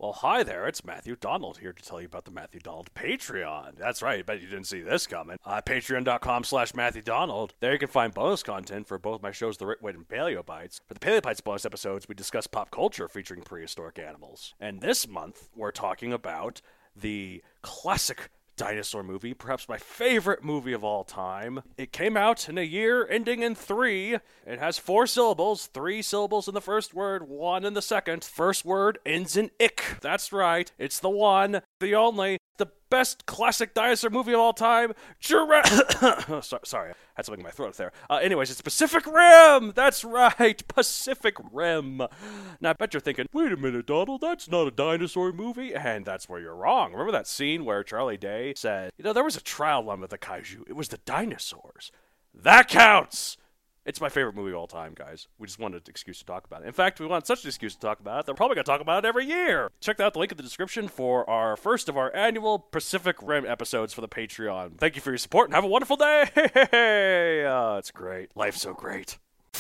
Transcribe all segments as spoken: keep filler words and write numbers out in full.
Well, hi there, it's Matthew Donald here to tell you about the Matthew Donald Patreon. That's right, I bet you didn't see this coming. Uh, Patreon.com slash Matthew Donald. There you can find bonus content for both my shows, The Rit Wit and Paleo Bites. For the Paleo Bites bonus episodes, we discuss pop culture featuring prehistoric animals. And this month, we're talking about the classic dinosaur movie, perhaps my favorite movie of all time. It came out in a year ending in three. It has four syllables, three syllables in the first word, one in the second. First word ends in ick. That's right. It's the one, the only, the best classic dinosaur movie of all time, Jurassic... so, sorry, I had something in my throat there. Uh, anyways, it's Pacific Rim! That's right, Pacific Rim. Now, I bet you're thinking, wait a minute, Donald, that's not a dinosaur movie. And that's where you're wrong. Remember that scene where Charlie Day said, you know, there was a trial run with the kaiju. It was the dinosaurs. That counts! It's my favorite movie of all time, guys. We just wanted an excuse to talk about it. In fact, we want such an excuse to talk about it that we're probably going to talk about it every year. Check out the link in the description for our first of our annual Pacific Rim episodes for the Patreon. Thank you for your support and have a wonderful day. Oh, it's great. Life's so great.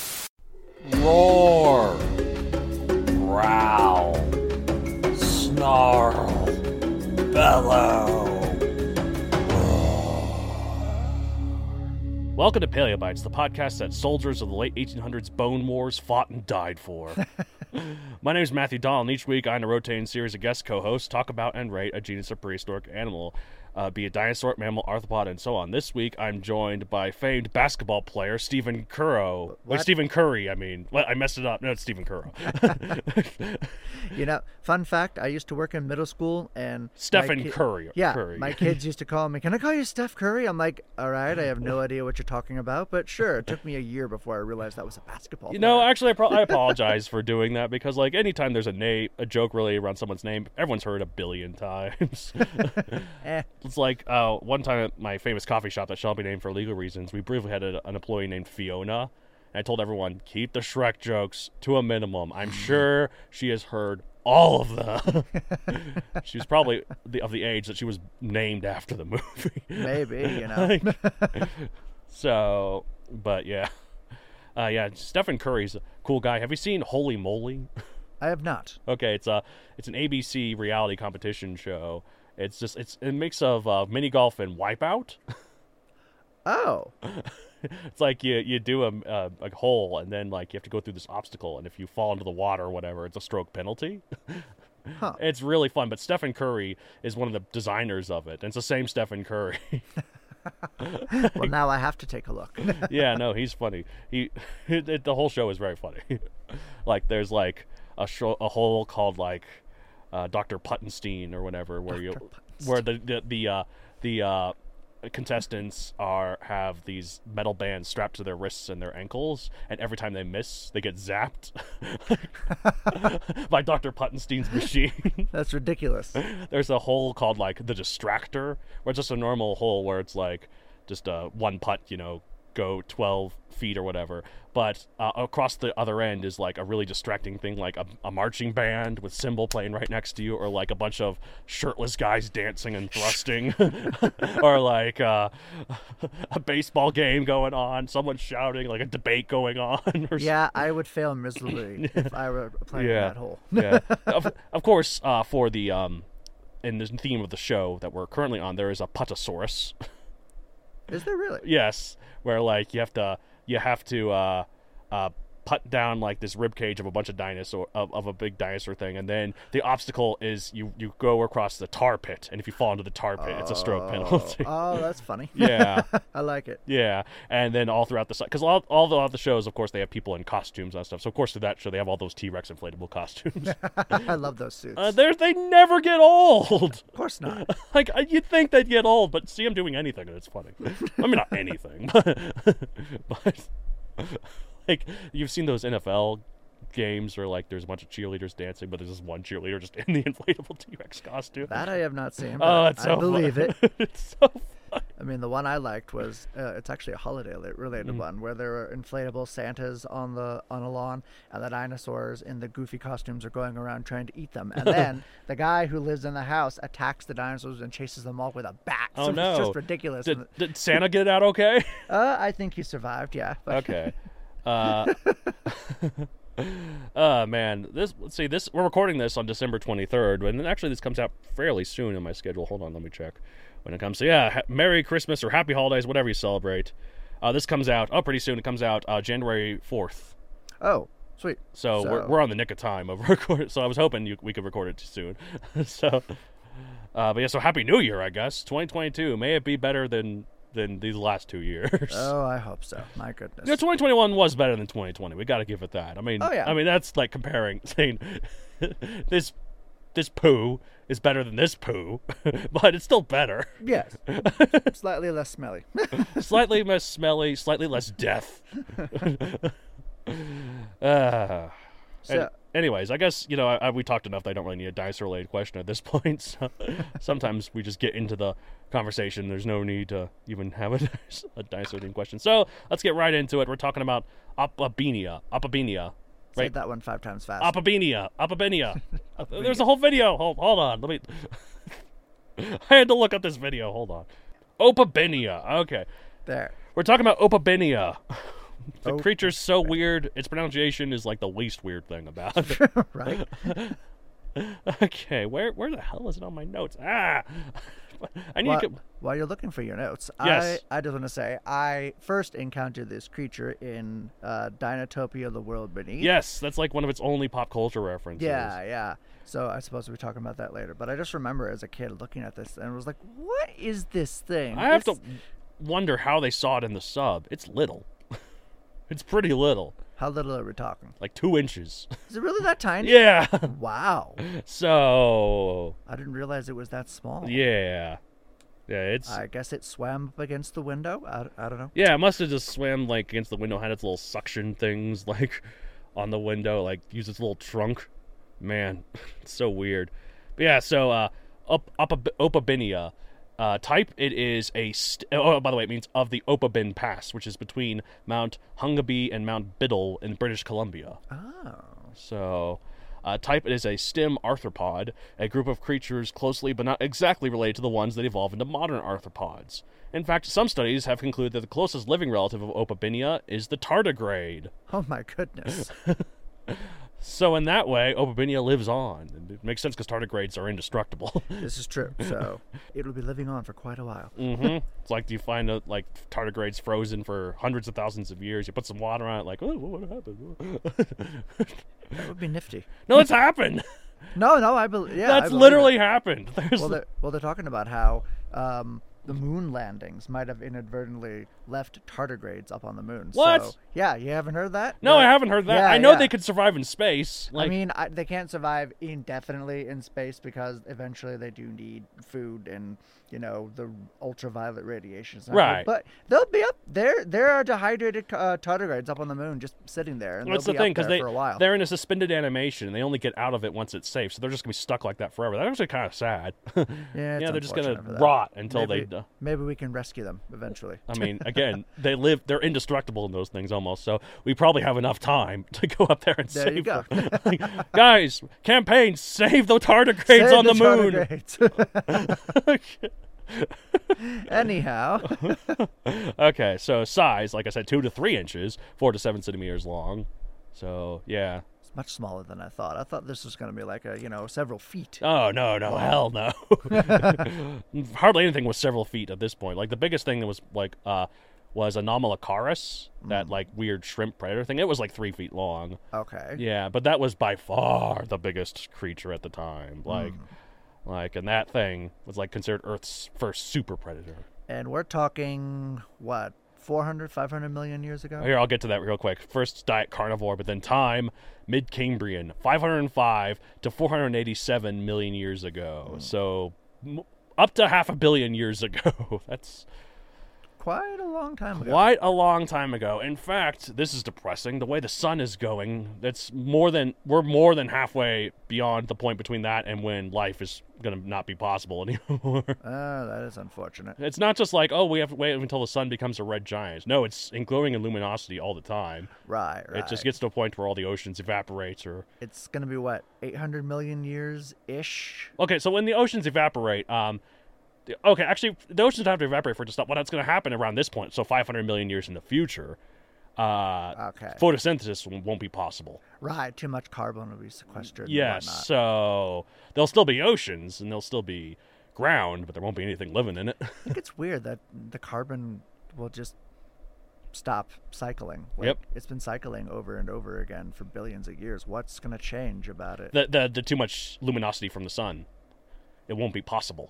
Roar. Growl. Snarl. Bellow. Welcome to Paleo Bites, the podcast that soldiers of the late eighteen hundreds bone wars fought and died for. My name is Matthew Donald, and each week I and a rotating series of guest co-hosts talk about and rate a genus of prehistoric animal, uh, be it dinosaur, mammal, arthropod, and so on. This week I'm joined by famed basketball player Stephen Curro. Wait, Stephen Curry, I mean. Well, I messed it up. No, it's Stephen Curro. You know, fun fact, I used to work in middle school, and... Stephen ki- Curry. Yeah, Curry. my kids used to call me, can I call you Steph Curry? I'm like, all right, I have no idea what you're talking about, but sure. It took me a year before I realized that was a basketball You player. know, actually, I, pro- I apologize for doing that, because, like, anytime there's a name, a joke related around someone's name, everyone's heard it a billion times. eh. It's like, uh, one time at my famous coffee shop that shall be named for legal reasons, we briefly had a, an employee named Fiona, and I told everyone, keep the Shrek jokes to a minimum. I'm sure she has heard all of them. She was probably the, of the age that she was named after the movie. Maybe, you know. Like, so, but yeah. Uh, yeah, Stephen Curry's a cool guy. Have you seen Holy Moly? I have not. Okay, it's a it's an A B C reality competition show. It's just it's a mix of uh, mini golf and Wipeout. Oh. It's like you you do a, a a hole, and then like you have to go through this obstacle, and if you fall into the water or whatever, it's a stroke penalty. Huh. It's really fun. But Stephen Curry is one of the designers of it, and it's the same Stephen Curry. Well, now I have to take a look. Yeah, no, he's funny. He it, it, the whole show is very funny. Like there's like a show, a hole called like uh, Doctor Puttenstein or whatever, where you where the the the uh, the uh, contestants are have these metal bands strapped to their wrists and their ankles, and every time they miss, they get zapped by Doctor Puttenstein's machine. That's ridiculous. There's a hole called like the Distractor, where it's just a normal hole where it's like just a one putt, you know, go twelve feet or whatever, but uh, across the other end is like a really distracting thing, like a, a marching band with cymbal playing right next to you, or like a bunch of shirtless guys dancing and thrusting, or like uh, a baseball game going on, someone shouting, like a debate going on. Or Yeah, I would fail miserably if I were playing yeah. in that hole. Yeah, of, of course, uh, for the um, in the theme of the show that we're currently on, there is a Puttosaurus. Is there really? Yes, where like you have to you have to uh, uh, putt down like this rib cage of a bunch of dinosaur of, of a big dinosaur thing, and then the obstacle is you, you go across the tar pit, and if you fall into the tar pit, it's a stroke penalty. Oh, that's funny. Yeah, I like it. yeah, and then all throughout the because all all the other shows, of course, they have people in costumes and stuff. So of course, to that show, they have all those T-Rex inflatable costumes. I love those suits. Uh, they they never get old. Of course not. Like you'd think they'd get old, but see them doing anything, and it's funny. I mean, not anything, but, but like you've seen those N F L games where like there's a bunch of cheerleaders dancing, but there's this one cheerleader just in the inflatable T-Rex costume. That I have not seen. But Oh, it's I so believe fun. it. It's so fun. I mean, the one I liked was uh, it's actually a holiday-related Mm. one where there are inflatable Santas on the on a lawn, and the dinosaurs in the goofy costumes are going around trying to eat them. And then the guy who lives in the house attacks the dinosaurs and chases them off with a bat. Oh so no! It's just ridiculous. Did, did Santa get out okay? Uh, I think he survived. Yeah. But Okay. Uh, Uh man, this let's see this we're recording this on December twenty-third, and actually this comes out fairly soon in my schedule. Hold on, let me check when it comes. So yeah, ha- Merry Christmas or Happy Holidays, whatever you celebrate. Uh, this comes out oh pretty soon. It comes out uh, January fourth. Oh, sweet. So, So- we're we're on the nick of time of record. So I was hoping you, we could record it soon. so, uh, but yeah, so Happy New Year, I guess. twenty twenty-two, may it be better than than these last two years. Oh, I hope so. My goodness. Yeah, twenty twenty-one was better than twenty twenty. We got to give it that. I mean, Oh, yeah. I mean that's like comparing, saying this this poo is better than this poo, but it's still better. Yes. Slightly less smelly. Slightly less smelly, slightly less death. uh, So- and- anyways, I guess you know I, I, we talked enough that I don't really need a dinosaur-related question at this point. So sometimes we just get into the conversation. There's no need to even have a, a dinosaur-related question. So let's get right into it. We're talking about Opabenia. Opabenia. Say Right. that one five times fast. Opabenia. Opabenia. There's a whole video. Hold, hold on. Let me. I had to look up this video. Hold on. Opabenia. Okay. There. We're talking about Opabenia. The Oh. creature's so weird. Its pronunciation is like the least weird thing about it. Right? Okay, where where the hell is it on my notes? Ah, I need While, to. while you're looking for your notes, Yes. I, I just want to say I first encountered this creature in uh, Dinotopia: The World Beneath. Yes, that's like one of its only pop culture references. Yeah, yeah. So I suppose we'll be talking about that later. But I just remember as a kid looking at this and was like, "What is this thing?" I have This- to wonder how they saw it in the sub. It's little. It's pretty little, How little are we talking? like two inches. Is it really that tiny? Yeah. Wow. So I didn't realize it was that small. yeah, yeah. It's I guess it swam up against the window. I, I don't know. yeah. It must have just swam like against the window, had its little suction things like on the window, like used its little trunk. Man, it's so weird. But yeah, so uh, up up Opabenia. Uh, type, it is a st- oh by the way, it means of the Opabin Pass, which is between Mount Hungaby and Mount Biddle in British Columbia. Oh. So, uh, type, it is a stem arthropod, a group of creatures closely but not exactly related to the ones that evolve into modern arthropods. In fact, some studies have concluded that the closest living relative of Opabenia is the tardigrade. Oh my goodness. So in that way, Opabenia lives on. It makes sense because tardigrades are indestructible. This is true. So it'll be living on for quite a while. hmm It's like you find a, like tardigrades frozen for hundreds of thousands of years. You put some water on it, like, oh, what happened? That would be nifty. No, it's happened. No, no, I believe. Yeah, I That's believe literally it. happened. There's Well, they're, well, they're talking about how um, the moon landings might have inadvertently left tardigrades up on the moon. What? So, yeah, you haven't heard that? no, I Right? haven't heard that. Yeah, I know yeah. they could survive in space. Like, I mean, I, they can't survive indefinitely in space because eventually they do need food and, you know, the ultraviolet radiation. is not good. Right. But they'll be up there. There are dehydrated uh, tardigrades up on the moon just sitting there. And that's they'll the be thing up because there they for a while. they're in a suspended animation and they only get out of it once it's safe. So they're just gonna be stuck like that forever. That's actually kind of sad. Yeah, yeah, it's they're just gonna unfortunate for that. rot until maybe, they. Uh, maybe we can rescue them eventually. I mean, again, they live. They're indestructible in those things almost. So we probably have enough time to go up there and There save you go. them. Like, guys, campaign, save the tardigrades Save on the, tardigrades. moon. Anyhow, Okay, so size, like I said, two to three inches, four to seven centimeters long. So yeah. it's much smaller than I thought. I thought this was going to be like a, you know, several feet. Oh no, no, hell no. Hardly anything was several feet at this point. Like the biggest thing that was like uh was Anomalocaris, that like weird shrimp predator thing. It was like three feet long. Okay. Yeah, but that was by far the biggest creature at the time. Like, like, and that thing was like considered Earth's first super predator. And we're talking, what, four hundred, five hundred million years ago? Here, I'll get to that real quick. First, diet carnivore, but then time, mid-Cambrian, five hundred five to four hundred eighty-seven million years ago. So, m- up to half a billion years ago. That's Quite a long time ago. quite a long time ago. In fact, this is depressing. The way the sun is going, that's more than we're more than halfway beyond the point between that and when life is going to not be possible anymore. Oh, that is unfortunate. It's not just like, oh, we have to wait until the sun becomes a red giant. No, it's glowing in luminosity all the time. Right, right. It just gets to a point where all the oceans evaporate or It's going to be, what, eight hundred million years-ish? okay, so when the oceans evaporate, um, the- okay, actually, the oceans have to evaporate for it to stop. Well, that's going to happen around this point, so five hundred million years in the future. uh, Okay. photosynthesis won't won't be possible. Right, too much carbon will be sequestered. and Yes, whatnot. so there'll still be oceans and there'll still be ground, but there won't be anything living in it. I think it's weird that the carbon will just stop cycling. Like, Yep. It's been cycling over and over again for billions of years. What's going to change about it? the, the the too much luminosity from the sun, it won't be possible.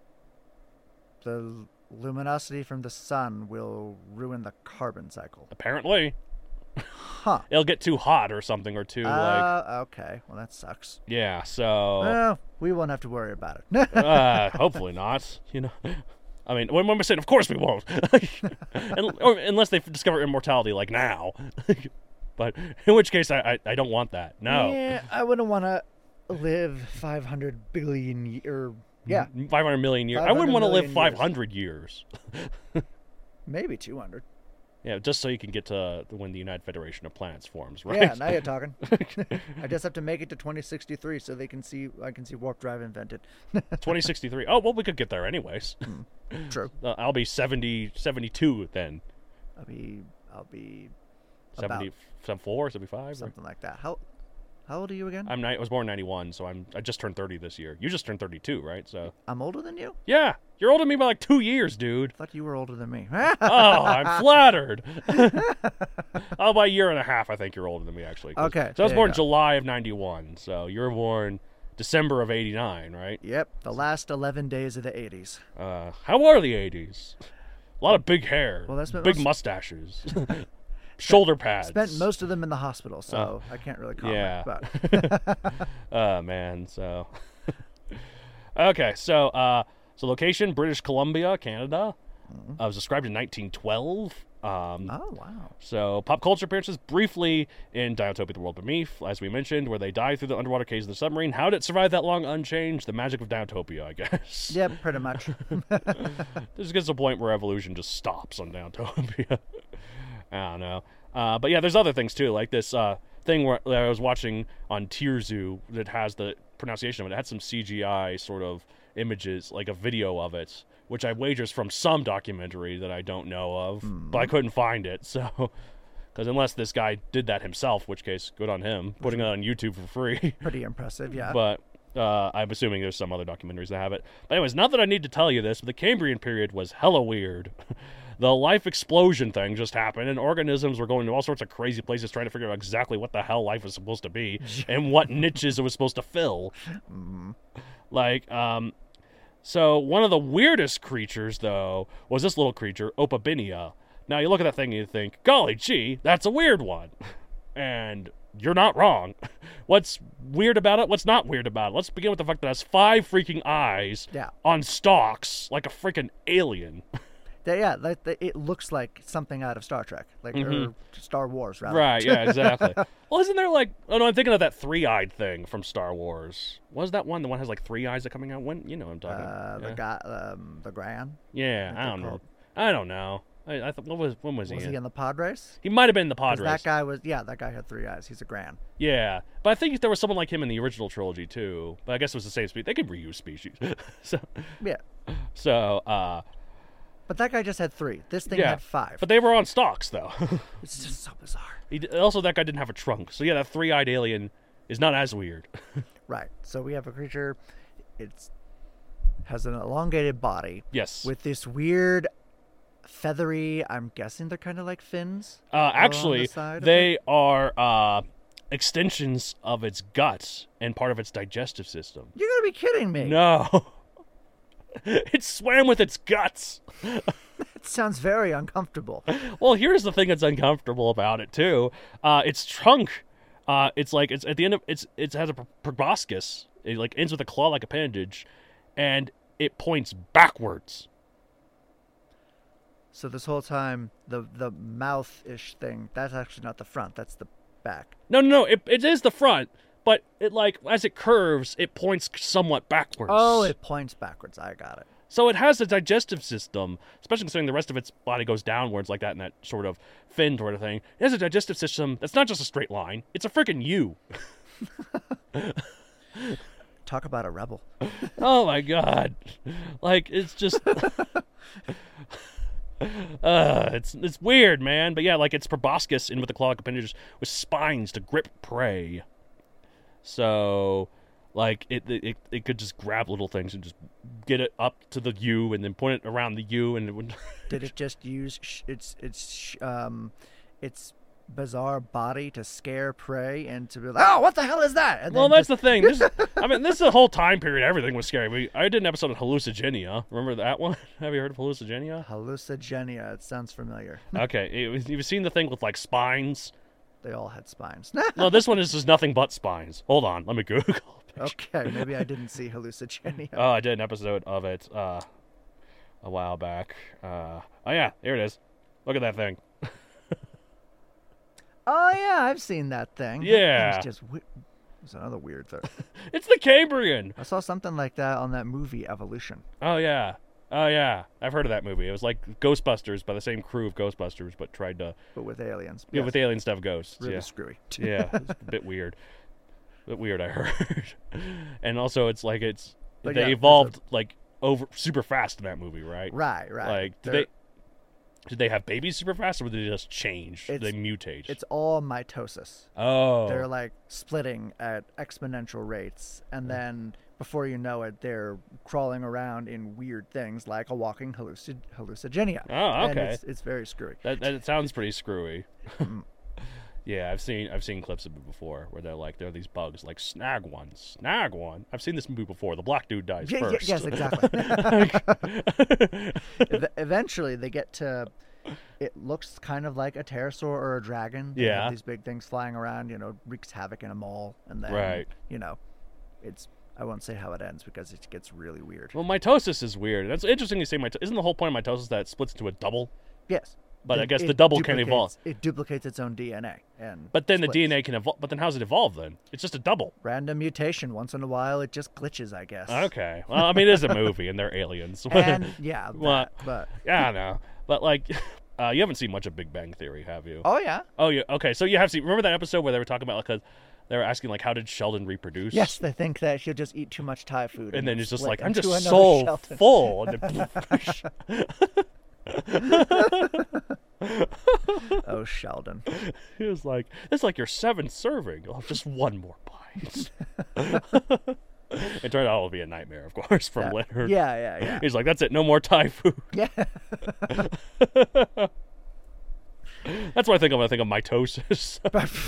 The luminosity from the sun will ruin the carbon cycle. Apparently, Huh. it'll get too hot or something, or too like Uh, okay. Well, that sucks. yeah. So Well, we won't have to worry about it. uh, hopefully not. You know, I mean, when we're saying, of course we won't, and, or, unless they discover immortality like now. But in which case, I, I I don't want that. No, Yeah, I wouldn't want to live five hundred billion ye- or yeah, five hundred million years. I 500 wouldn't want to live million five years. hundred years. maybe two hundred. Yeah, just so you can get to when the United Federation of Planets forms, right? Yeah, now you're talking. I just have to make it to twenty sixty-three so they can see I can see warp drive invented. twenty sixty-three. Oh, well, we could get there anyways. True. Uh, I'll be seventy, seventy-two then. I'll be I'll be seventy, about seventy-four, seventy-five. Or, something like that. How how old are you again? I'm ni- I was born in ninety-one, so I'm I just turned thirty this year. You just turned thirty-two, right? So I'm older than you? yeah, you're older than me by like two years, dude. I thought you were older than me. Oh, I'm flattered. Oh, by a year and a half, I think you're older than me, actually. 'cause- Okay, So I was there you born go. July of ninety-one, so you were born December of eighty-nine, right? Yep, the last eleven days of the eighties. Uh, how are the eighties? A lot of big hair, Well, that's been big most- mustaches, shoulder pads. Spent most of them in the hospital, so Oh. I can't really comment. Yeah. But Oh man, so okay, so uh, so location British Columbia, Canada. Mm-hmm. Uh, was described in nineteen twelve. Um, oh wow. So pop culture appearances briefly in Dinotopia: The World Beneath, as we mentioned, where they dive through the underwater caves of the submarine. How did it survive that long unchanged? The magic of Dinotopia, I guess. Yep, pretty much. This gets to a point where evolution just stops on Dinotopia. I don't know. Uh, but yeah, there's other things too, like this uh, thing where that I was watching on Tierzoo that has the pronunciation of it. It had some C G I sort of images, like a video of it, which I wagers from some documentary that I don't know of, but I couldn't find it. So, because unless this guy did that himself, which case, good on him, putting it on YouTube for free. Pretty impressive, yeah. But uh, I'm assuming there's some other documentaries that have it. But anyways, not that I need to tell you this, but the Cambrian period was hella weird. The life explosion thing just happened, and organisms were going to all sorts of crazy places trying to figure out exactly what the hell life was supposed to be and what niches it was supposed to fill. Mm-hmm. Like, um, so one of the weirdest creatures, though, was this little creature, Opabinia. Now, you look at that thing and you think, golly gee, that's a weird one. And you're not wrong. What's weird about it? What's not weird about it? Let's begin with the fact that it has five freaking eyes Yeah. on stalks, like a freaking alien. That- yeah, like the, it looks like something out of Star Trek, like or Star Wars, rather. Right, yeah, exactly. Well, isn't there like, oh no, I'm thinking of that three-eyed thing from Star Wars. What was that one? The one that has like three eyes that coming out? When, you know what I'm talking Uh, about. the Yeah, guy, um, the Gran. yeah I they're don't know. called. I don't know. I, I thought, what was, when was, Was he he in? in the pod race? He might have been in the pod 'Cause race. that guy was, yeah, that guy had three eyes. He's a Gran. Yeah, but I think there was someone like him in the original trilogy too. But I guess it was the same species. They could reuse species. so, Yeah, so, uh, but that guy just had three. This thing yeah. had five. But they were on stalks though. It's just so bizarre. he, d- also, that guy didn't have a trunk. So yeah, that three-eyed alien is not as weird. Right. So we have a creature. It's has an elongated body Yes. with this weird feathery. I'm guessing they're kind of like fins. Uh, along the actually, side of they it? are uh, extensions of its guts and part of its digestive system. You're gonna be kidding me. No. It swam with its guts. It sounds very uncomfortable. Well, here's the thing that's uncomfortable about it too. Uh, its trunk, uh, it's like it's at the end of it's it has a pr- proboscis. It like ends with a claw-like appendage, and it points backwards. So this whole time, the the mouth-ish thing, that's actually not the front. That's the back. No, no, no. It it is the front, but it like as it curves, it points somewhat backwards. Oh, it points backwards. I got it. So it has a digestive system, especially considering the rest of its body goes downwards like that in that sort of fin sort of thing. It has a digestive system that's not just a straight line. It's a freaking U. Talk about a rebel. Oh my god. Like, it's just... Uh, it's it's weird, man. But yeah, like it's proboscis in with the claw-like appendages with spines to grip prey. So, like it, it it could just grab little things and just get it up to the U and then point it around the U and it would. Did it just use sh- its its sh- um its bizarre body to scare prey and to be like, oh, what the hell is that? And Well, then that's just- the thing. This, I mean, this is the whole time period. Everything was scary. We, I did an episode of Hallucigenia. Remember that one? Have you heard of Hallucigenia? hallucigenia. It sounds familiar. Okay, it was, you've seen the thing with like spines. They all had spines. No, this one is just nothing but spines. Hold on, let me Google. Okay, maybe I didn't see hallucigenia. Oh, I did an episode of it uh, a while back. Uh, oh yeah, here it is. Look at that thing. Oh yeah, I've seen that thing. That Yeah. thing's just we- it's another weird thing. It's the Cambrian. I saw something like that on that movie Evolution. Oh yeah, oh yeah. I've heard of that movie. It was like Ghostbusters by the same crew of Ghostbusters, but tried to But with aliens. yeah Yes. with alien stuff ghosts. Really yeah. screwy. Yeah, it's a bit weird. A bit weird, I heard. And also, it's like it's But they yeah, there's evolved like over super fast in that movie, right? Right, right. Like, did They're- they did they have babies super fast, or did they just change? Did It's- they mutate? It's all mitosis. oh, They're like splitting at exponential rates, and then before you know it, they're crawling around in weird things like a walking halluci- hallucigenia. Oh, And okay. it's, it's very screwy. that, that sounds pretty screwy. Mm. Yeah, I've seen I've seen clips of it before where they're like there are these bugs like snag one, snag one. I've seen this movie before. The black dude dies Yeah, yeah, first. yes, exactly. Ev- Eventually, they get to. It looks kind of like a pterosaur or a dragon. They have Yeah. these big things flying around, you know, wreaks havoc in a mall, and then, Right. you know, it's. I won't say how it ends because it gets really weird. Well, mitosis is weird. That's interesting you say mitosis. Isn't the whole point of mitosis that it splits into a double? Yes. But I It- guess it the double can duplicates- evolve. It duplicates its own D N A, and But then the splits. D N A can evolve. But then how's it evolve then? It's just a double. Random mutation. Once in a while, it just glitches, I guess. Okay. Well, I mean, it is a movie and they're aliens. And yeah, Well, that, but yeah, I know. But like, uh, you haven't seen much of Big Bang Theory, have you? oh yeah, Oh, yeah. Okay, so you have seen. Remember that episode where they were talking about like a, they were asking like, how did Sheldon reproduce? yes, they think that she'll just eat too much Thai food, And then it's just split like, I'm just into another so Sheldon. full. And then, Oh, Sheldon. he was like, it's like your seventh serving. Oh, just one more bite. It turned out to be a nightmare, of course, from Yeah. Leonard. Yeah, yeah, yeah. He's like, that's it, no more Thai food. Yeah. That's what I think of when I think of mitosis.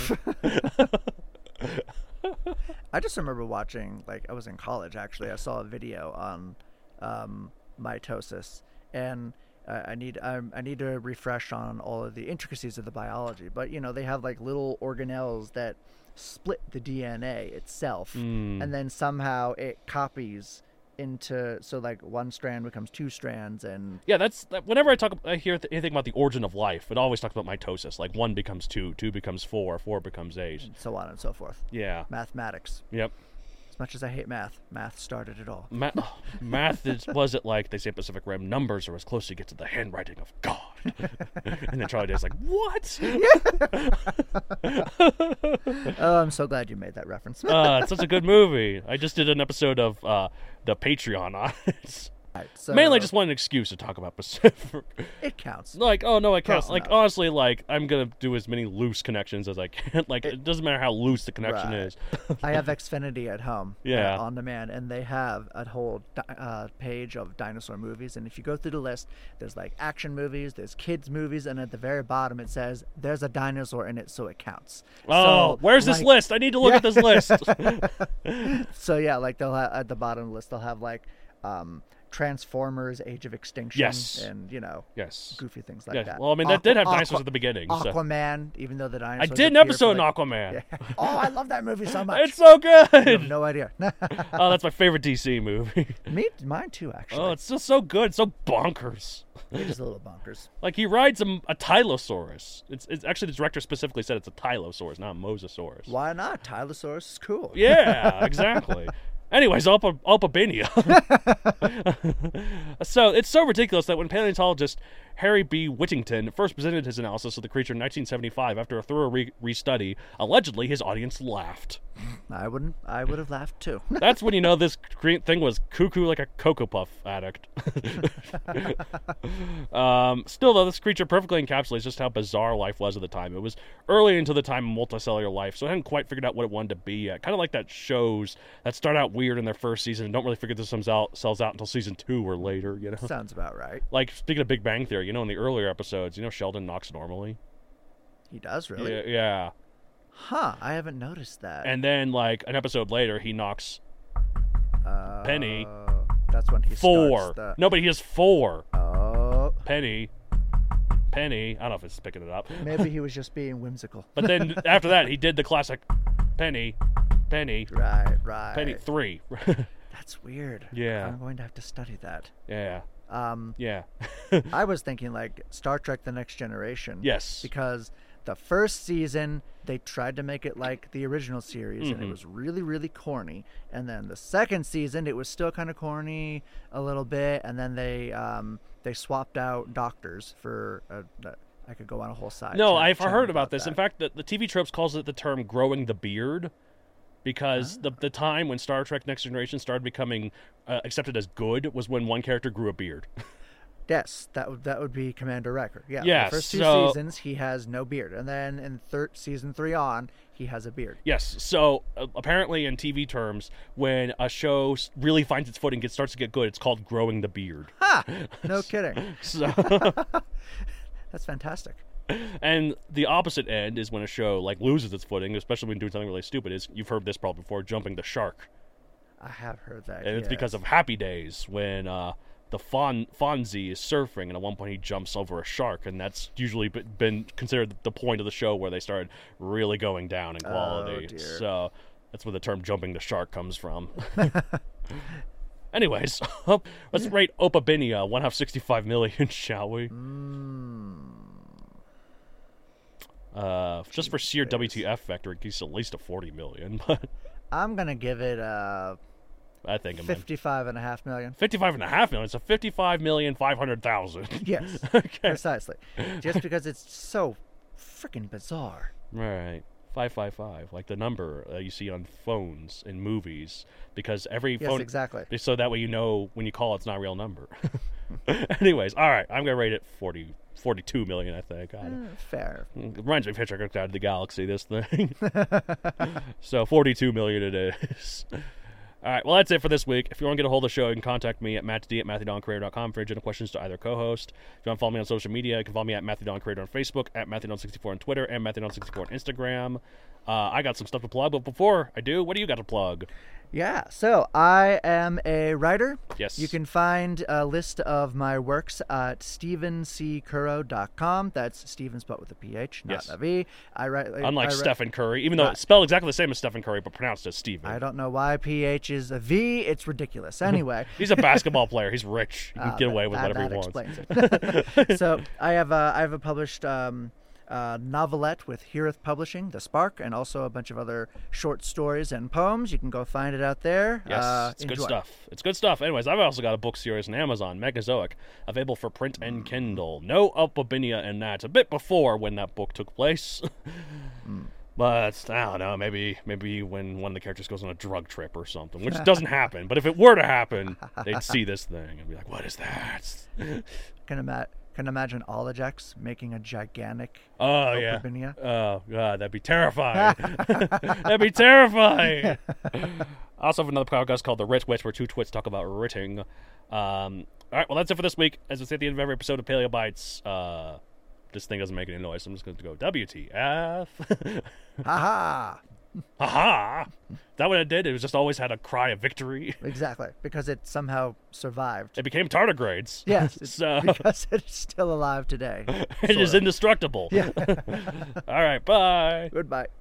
I just remember watching, like, I was in college, actually. I saw a video on um, mitosis, and uh, I need I, I need to refresh on all of the intricacies of the biology. But, you know, they have, like, little organelles that split the D N A itself, Mm. and then somehow it copies into, so, like, one strand becomes two strands, and Yeah, that's that, whenever I talk, I hear th- anything about the origin of life. It always talks about mitosis. Like one becomes two, two becomes four, four becomes eight. so on and so forth. Yeah. Mathematics. Yep. As much as I hate math, math started it all. Ma- oh, math is, was it like they say in Pacific Rim? Numbers are as close as you get to the handwriting of God. And then Charlie Day's like, what? Oh, I'm so glad you made that reference. uh, it's such a good movie. I just did an episode of uh, the Patreon on it. Right, so Mainly just want an excuse to talk about Pacific. it counts. Like, oh no, I can't. Close Like, enough. honestly, like I'm gonna do as many loose connections as I can. Like, it, doesn't matter how loose the connection Right. is. I have Xfinity at home, Yeah. uh, on demand, and they have a whole di- uh, page of dinosaur movies. And if you go through the list, there's like action movies, there's kids movies, and at the very bottom it says there's a dinosaur in it, so it counts. Oh, so, where's this like- list? I need to look Yeah. at this list. So yeah, like they'll have at the bottom of the list they'll have like um, Transformers: Age of Extinction, Yes. and you know yes. goofy things like Yeah. that. Well, I mean, that did have Aqua- dinosaurs at the beginning. So. Aquaman, even though the I dinosaurs did an appear for, episode like- on Aquaman. Oh, I love that movie so much. It's so You have good. no idea. Oh, that's my favorite D C movie. Me, mine too, actually. Oh, it's just so good. It's so bonkers. It is a little bonkers. Like he rides a, a Tylosaurus. It's, it's actually the director specifically said it's a Tylosaurus, not a Mosasaurus. Why not? Tylosaurus is cool. Yeah, exactly. Anyways, Alpa, Alpabania. So it's so ridiculous that when paleontologists Harry B. Whittington first presented his analysis of the creature in nineteen seventy-five. After a thorough re- restudy, allegedly his audience laughed. I wouldn't. I would have laughed too. That's when you know this cre- thing was cuckoo like a Cocoa Puff addict. um, still, though, this creature perfectly encapsulates just how bizarre life was at the time. It was early into the time of multicellular life, so it hadn't quite figured out what it wanted to be yet. Kind of like that shows that start out weird in their first season and don't really figure themselves out, selves out until season two or later, you know? Sounds about right. Like, speaking of Big Bang Theory, you know, in the earlier episodes, you know Sheldon knocks normally? He does, really? Yeah. yeah. Huh, I haven't noticed that. And then, like, an episode later, he knocks uh, Penny. That's when he four. starts the... No, but he has four. Oh. Penny. Penny. I don't know if it's picking it up. Maybe he was just being whimsical. But then, after that, he did the classic Penny. Penny. Right, right. Penny three. That's weird. Yeah. I'm going to have to study that. Yeah. Um, Yeah. I was thinking like Star Trek The Next Generation. Yes. Because the first season, they tried to make it like the original series, Mm-hmm. and it was really, really corny. And then the second season, it was still kind of corny a little bit. And then they um, they swapped out doctors for... A, a, I could go on a whole side. No, chat- I've chat heard about this. that. In fact, the, the T V Tropes calls it the term growing the beard because Ah. the the time when Star Trek Next Generation started becoming uh, accepted as good was when one character grew a beard. Yes, that would that would be Commander Riker. Yeah, Yes, the first two so- seasons he has no beard, and then in third season three on he has a beard. Yes, so uh, apparently in T V terms, when a show s- really finds its footing, it starts to get good, it's called growing the beard. Ha! No kidding. So, That's fantastic. and the opposite end is when a show like loses its footing, especially when doing something really stupid. Is you've heard this probably before, jumping the shark. I have heard that. And it's because yes. of Happy Days when uh, the Fon- Fonzie is surfing, and at one point he jumps over a shark, and that's usually be- been considered the point of the show where they started really going down in quality. Oh, dear. So that's where the term "jumping the shark" comes from. Anyways, let's rate Opabinia one half sixty-five million, shall we? Mm, Uh, just for sheer Jeez. W T F factor, it gives at least a forty million. But I'm gonna give it uh I think I'm in fifty-five and a half million. fifty-five and a half million. So fifty-five million five hundred thousand. Yes, Okay. precisely. Just because it's so freaking bizarre. Right. five five five, like the number uh, you see on phones in movies, because every Yes, phone... exactly. So that way you know when you call it's not a real number. Anyways, all right, I'm going to rate it forty, forty-two million, I think. God. Eh, fair. It reminds me of Hitchhiker's Guide to the Galaxy, this thing. So forty-two million it is. All right, well, that's it for this week. If you want to get a hold of the show, you can contact me at mattd at matthew don creator dot com for any general questions to either co-host. If you want to follow me on social media, you can follow me at Matthew Don Creator on Facebook, at Matthew Don sixty-four on Twitter, and Matthew Don sixty-four on Instagram. Uh, I got some stuff to plug, but before I do, what do you got to plug? Yeah, so I am a writer. Yes. You can find a list of my works at steven c curro dot com. That's Steven spelled with a P H, not Yes. a V. I write Unlike I write, Stephen Curry, even though Right. it's spelled exactly the same as Stephen Curry, but pronounced as Steven. I don't know why P H is a V. It's ridiculous. Anyway. He's a basketball player. He's rich. He can Uh, get that- away with that, whatever that he wants. explains it. So I have a, I have a published um, uh, novelette with Heareth Publishing, The Spark, and also a bunch of other short stories and poems. You can go find it out there. Yes, uh, it's good enjoy. stuff. It's good stuff. Anyways, I've also got a book series on Amazon, Megazoic, available for print and Kindle. No Opabinia in that. It's a bit before when that book took place. But, I don't know, maybe maybe when one of the characters goes on a drug trip or something, which doesn't happen. But if it were to happen, they'd see this thing and be like, what is that? Can, ima- can imagine Olajax making a gigantic Oh, yeah. Opabinia. Oh, God, that'd be terrifying. That'd be terrifying. I also have another podcast called The Writ Witch, where two twits talk about writting. Um, all right, well, that's it for this week. As I say at the end of every episode of Paleo Bites, uh, this thing doesn't make any noise, so I'm just going to go W T F. Ha Ha-ha! Is that what it did? It was just always had a cry of victory. Exactly, because it somehow survived. It became tardigrades. Yes, it's So because it's still alive today. it is Sort of. indestructible. Yeah. All right, bye. Goodbye.